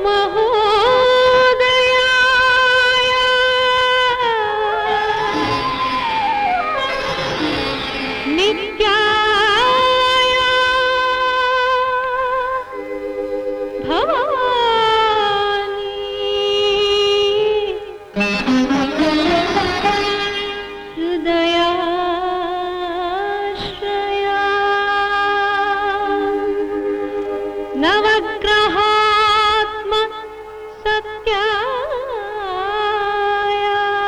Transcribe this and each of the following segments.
महोदयाय नित्याय भवानी हृदयाश्रया नवग्रहात्म सत्याय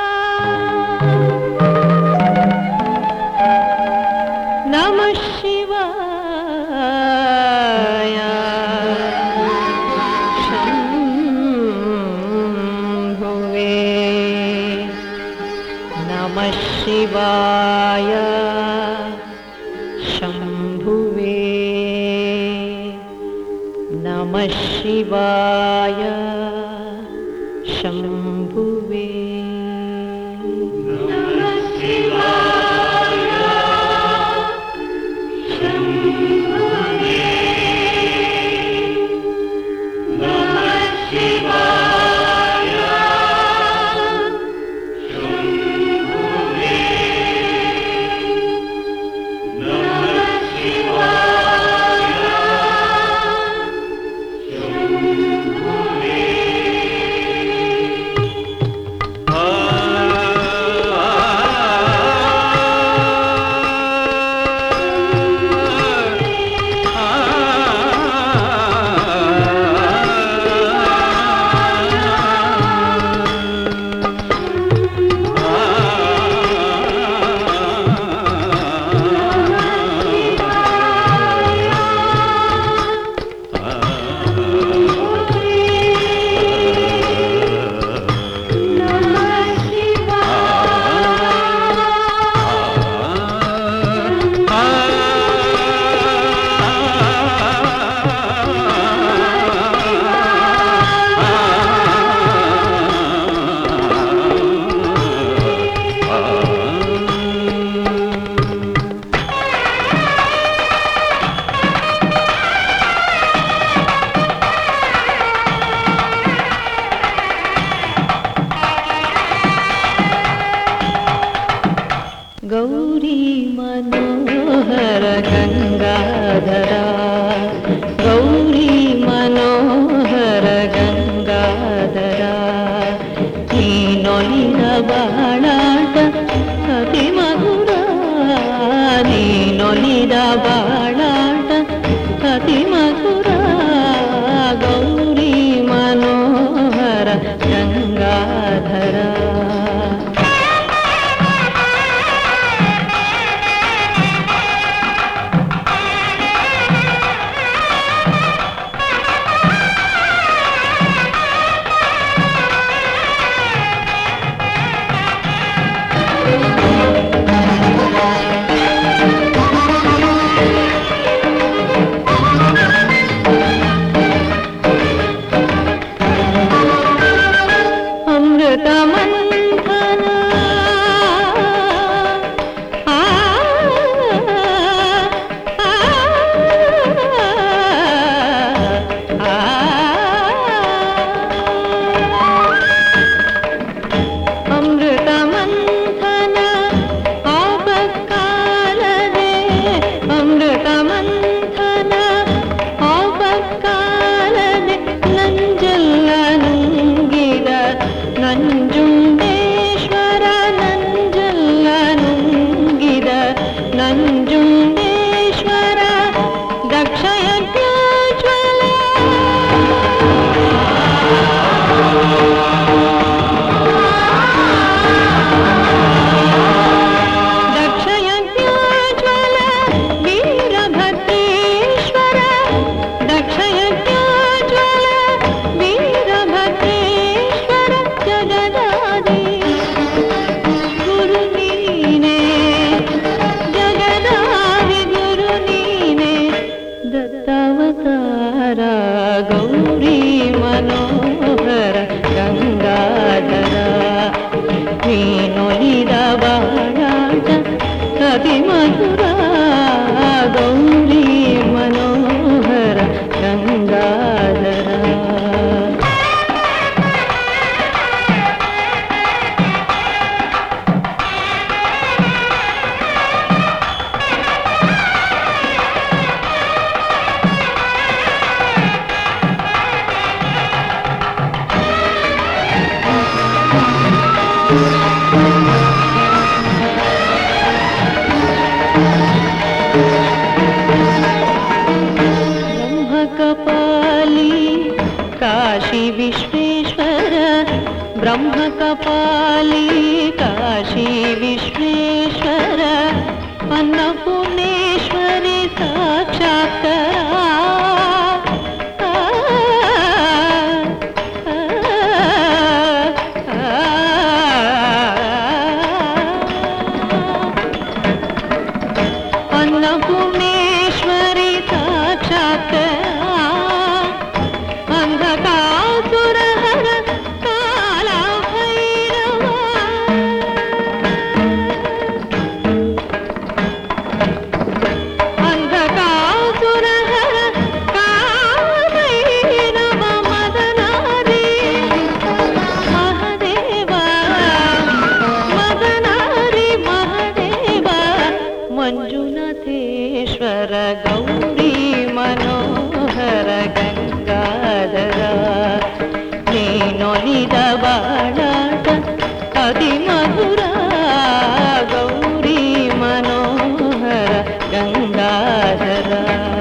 नमः शिवाय शम्भुवे नमः शिवाय शम्भुवे नमः शिवाय शम्भुवे नमः शिवाय शम्भुवे नमः शिवाय शम्भुवे नमः शिवाय गौरी मनोहर गंगाधरा गौरी मनोहर गंगाधरा नीनोलिद बाळाಟ अति मधुर नीनोलिद बाळाಟ अति मधुर गौरी मनोहर गंगाधरा मधुरा गौरी मनोहर गंगाधरा कपाली काशी विश्वेश्वर ब्रह्म कपाली काशी विश्वेश्वर अन्नपूर्णेश्वरी साक्षात्करा अन्नपूर्णेश्वरी साक्षात्करा अंधकासुरहर कालभैरवा अंधकासुरहर कालभैरव मदनारी महदेव मदनारी महदेव ಮಂಜುನಾಥೇಶ್ವರ ಗೌರಿ ಮನೋಹರ ಗಂಗಾಧರ ನೀನೊಲಿದ ಬಾಳಾಟ ಅತಿ ಮಧುರ ಗೌರಿ ಮನೋಹರ ಗಂಗಾಧರ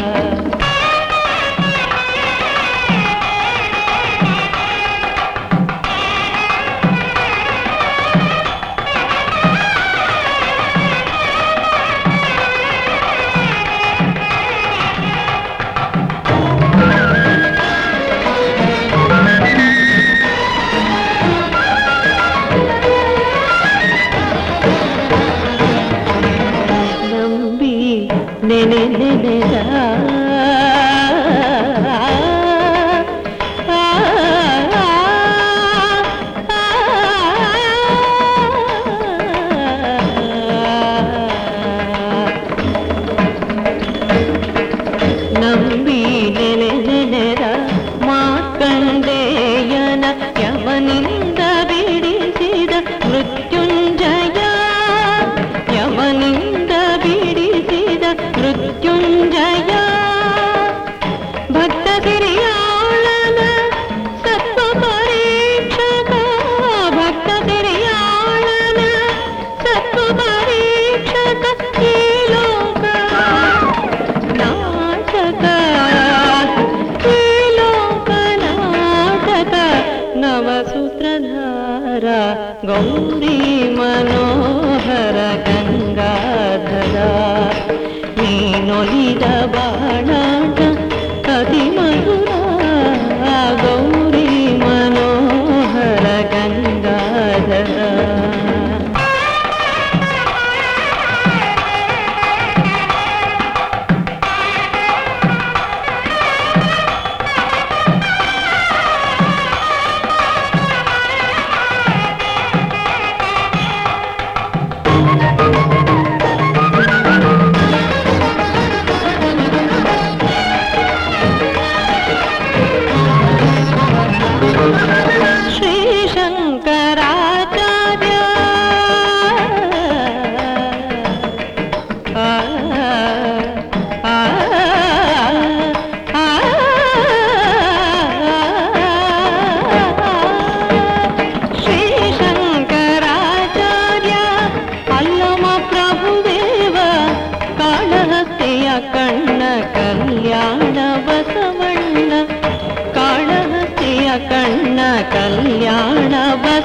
ನೆನೆ ನೆನೆದ ನಂಬಿ ನೆನೆ ನೆನೆದ ಮಾರ್ಕಂಡೇಯನ ಯವನಿಂದ ಬಿಡಿಸಿದ ಮೃತ್ಯುಂಜಯ ಯವನಿಂದ ಬಿಡಿಸಿದ ಮೃತ್ಯುಂಜಯ ಭಕ್ತ ಸಿರಿಯಾಳನ ಸತ್ವ ಪರೀಕ್ಷಕ ಭಕ್ತ ಸಿರಿಯಾಳನ ಸತ್ವ ಪರೀಕ್ಷಕ ಈ ಲೋಕ ನಾಟಕ ಈ ಲೋಕ ನಾಟಕ ನವಸೂತ್ರಧಾರ ಗೌರಿ ಮನೋಹರ ಗಂಗಾಧರ ನೀನೊಲಿದ ಬಾಳಾಟ ಅತಿ ಮಧುರ ಗೌರಿ ಮನೋಹರ ಗಂಗಾಧರ ಕಣ್ಣ ಕಲ್ಯಾಣ ಬಸವಣ್ಣ ಕಾಳಹಸ್ತಿಯ ಕಣ್ಣ ಕಲ್ಯಾಣ